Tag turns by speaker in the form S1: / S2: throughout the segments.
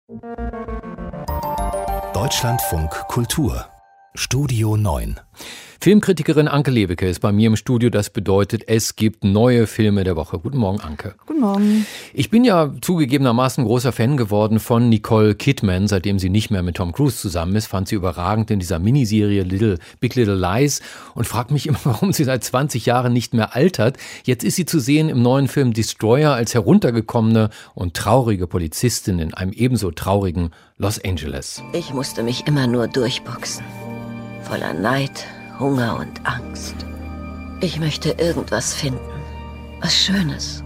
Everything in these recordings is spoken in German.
S1: Deutschlandfunk Kultur Studio 9.
S2: Filmkritikerin Anke Lewicke ist bei mir im Studio. Das bedeutet, es gibt neue Filme der Woche. Guten Morgen, Anke.
S3: Guten Morgen.
S2: Ich bin ja zugegebenermaßen großer Fan geworden von Nicole Kidman. Seitdem sie nicht mehr mit Tom Cruise zusammen ist, fand sie überragend in dieser Miniserie Big Little Lies und frage mich immer, warum sie seit 20 Jahren nicht mehr altert. Jetzt ist sie zu sehen im neuen Film Destroyer als heruntergekommene und traurige Polizistin in einem ebenso traurigen Los Angeles.
S4: Ich musste mich immer nur durchboxen. Voller Neid, Hunger und Angst. Ich möchte irgendwas finden. Was Schönes.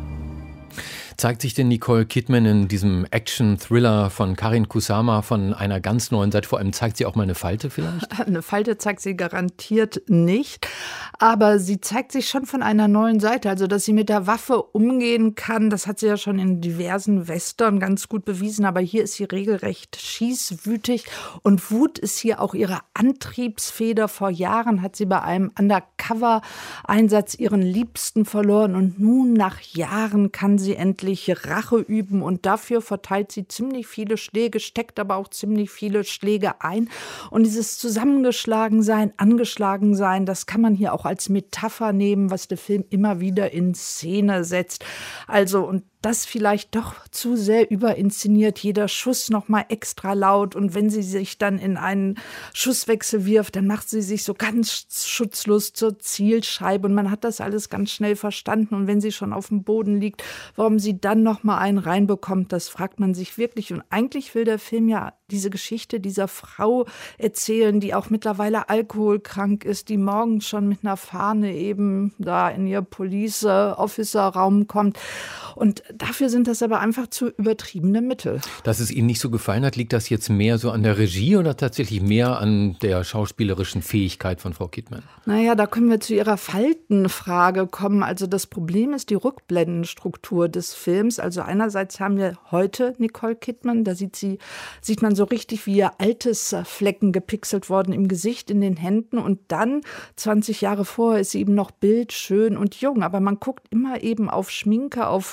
S2: Zeigt sich denn Nicole Kidman in diesem Action-Thriller von Karin Kusama von einer ganz neuen Seite? Vor allem zeigt sie auch mal eine Falte vielleicht?
S3: Eine Falte zeigt sie garantiert nicht, aber sie zeigt sich schon von einer neuen Seite. Also, dass sie mit der Waffe umgehen kann, das hat sie ja schon in diversen Western ganz gut bewiesen, aber hier ist sie regelrecht schießwütig und Wut ist hier auch ihre Antriebsfeder. Vor Jahren hat sie bei einem Undercover-Einsatz ihren Liebsten verloren und nun nach Jahren kann sie endlich Rache üben und dafür verteilt sie ziemlich viele Schläge, steckt aber auch ziemlich viele Schläge ein. Und dieses Zusammengeschlagen-Sein, Angeschlagen-Sein, das kann man hier auch als Metapher nehmen, was der Film immer wieder in Szene setzt. Also, und das vielleicht doch zu sehr überinszeniert, jeder Schuss nochmal extra laut und wenn sie sich dann in einen Schusswechsel wirft, dann macht sie sich so ganz schutzlos zur Zielscheibe und man hat das alles ganz schnell verstanden und wenn sie schon auf dem Boden liegt, warum sie dann nochmal einen reinbekommt, das fragt man sich wirklich und eigentlich will der Film ja diese Geschichte dieser Frau erzählen, die auch mittlerweile alkoholkrank ist, die morgens schon mit einer Fahne eben da in ihr Police-Officer-Raum kommt und dafür sind das aber einfach zu übertriebene Mittel.
S2: Dass es Ihnen nicht so gefallen hat, liegt das jetzt mehr so an der Regie oder tatsächlich mehr an der schauspielerischen Fähigkeit von Frau Kidman?
S3: Naja, da können wir zu Ihrer Faltenfrage kommen. Also das Problem ist die Rückblendenstruktur des Films. Also einerseits haben wir heute Nicole Kidman, da sieht man so richtig, wie ihr altes Flecken gepixelt worden im Gesicht, in den Händen und dann 20 Jahre vorher ist sie eben noch bildschön und jung. Aber man guckt immer eben auf Schminke, auf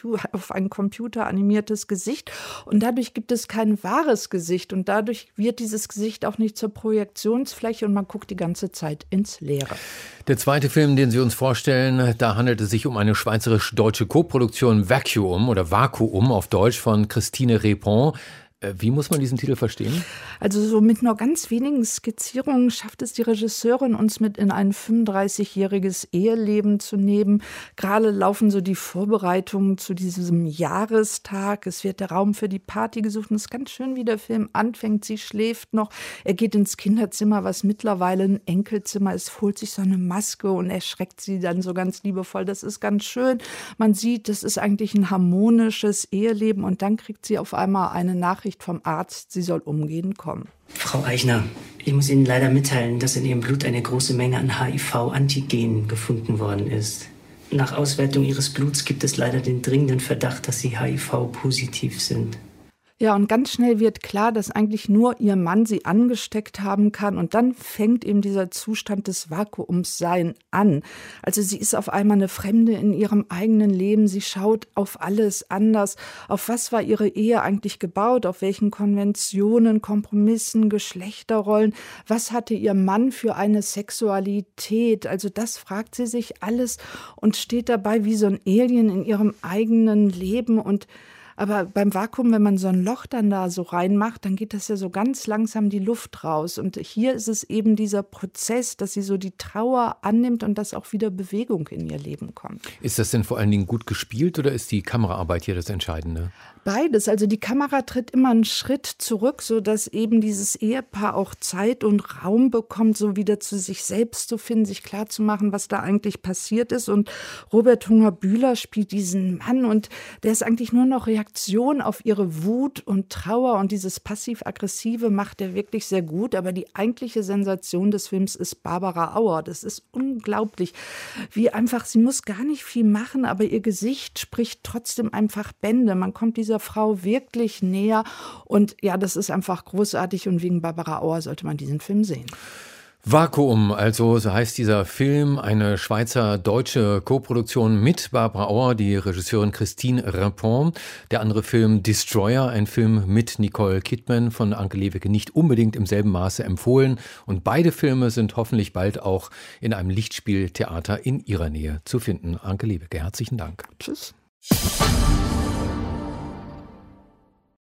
S3: ein computeranimiertes Gesicht und dadurch gibt es kein wahres Gesicht und dadurch wird dieses Gesicht auch nicht zur Projektionsfläche und man guckt die ganze Zeit ins Leere.
S2: Der zweite Film, den Sie uns vorstellen, da handelt es sich um eine schweizerisch-deutsche Koproduktion Vacuum oder Vakuum auf Deutsch von Christine Repon. Wie muss man diesen Titel verstehen?
S3: Also so mit nur ganz wenigen Skizzierungen schafft es die Regisseurin, uns mit in ein 35-jähriges Eheleben zu nehmen. Gerade laufen so die Vorbereitungen zu diesem Jahrestag. Es wird der Raum für die Party gesucht. Und es ist ganz schön, wie der Film anfängt. Sie schläft noch. Er geht ins Kinderzimmer, was mittlerweile ein Enkelzimmer ist, holt sich so eine Maske und erschreckt sie dann so ganz liebevoll. Das ist ganz schön. Man sieht, das ist eigentlich ein harmonisches Eheleben. Und dann kriegt sie auf einmal eine Nachricht vom Arzt, sie soll umgehend kommen.
S5: Frau Eichner, ich muss Ihnen leider mitteilen, dass in Ihrem Blut eine große Menge an HIV-Antigen gefunden worden ist. Nach Auswertung Ihres Bluts gibt es leider den dringenden Verdacht, dass Sie HIV-positiv sind.
S3: Ja, und ganz schnell wird klar, dass eigentlich nur ihr Mann sie angesteckt haben kann. Und dann fängt eben dieser Zustand des Vakuumssein an. Also sie ist auf einmal eine Fremde in ihrem eigenen Leben. Sie schaut auf alles anders. Auf was war ihre Ehe eigentlich gebaut? Auf welchen Konventionen, Kompromissen, Geschlechterrollen? Was hatte ihr Mann für eine Sexualität? Also das fragt sie sich alles und steht dabei wie so ein Alien in ihrem eigenen Leben aber beim Vakuum, wenn man so ein Loch dann da so reinmacht, dann geht das ja so ganz langsam die Luft raus. Und hier ist es eben dieser Prozess, dass sie so die Trauer annimmt und dass auch wieder Bewegung in ihr Leben kommt.
S2: Ist das denn vor allen Dingen gut gespielt oder ist die Kameraarbeit hier das Entscheidende?
S3: Beides. Also die Kamera tritt immer einen Schritt zurück, sodass eben dieses Ehepaar auch Zeit und Raum bekommt, so wieder zu sich selbst zu finden, sich klarzumachen, was da eigentlich passiert ist. Und Robert Hunger-Bühler spielt diesen Mann und der ist eigentlich nur noch Reaktion auf ihre Wut und Trauer und dieses passiv-aggressive macht er wirklich sehr gut. Aber die eigentliche Sensation des Films ist Barbara Auer. Das ist unglaublich, wie einfach, sie muss gar nicht viel machen, aber ihr Gesicht spricht trotzdem einfach Bände. Man kommt dieser Frau wirklich näher und ja, das ist einfach großartig und wegen Barbara Auer sollte man diesen Film sehen.
S2: Vakuum, also so heißt dieser Film, eine schweizer-deutsche Koproduktion mit Barbara Auer, die Regisseurin Christine Rampon. Der andere Film Destroyer, ein Film mit Nicole Kidman von Anke Lewicke, nicht unbedingt im selben Maße empfohlen. Und beide Filme sind hoffentlich bald auch in einem Lichtspieltheater in Ihrer Nähe zu finden. Anke Lewicke, herzlichen Dank.
S3: Tschüss.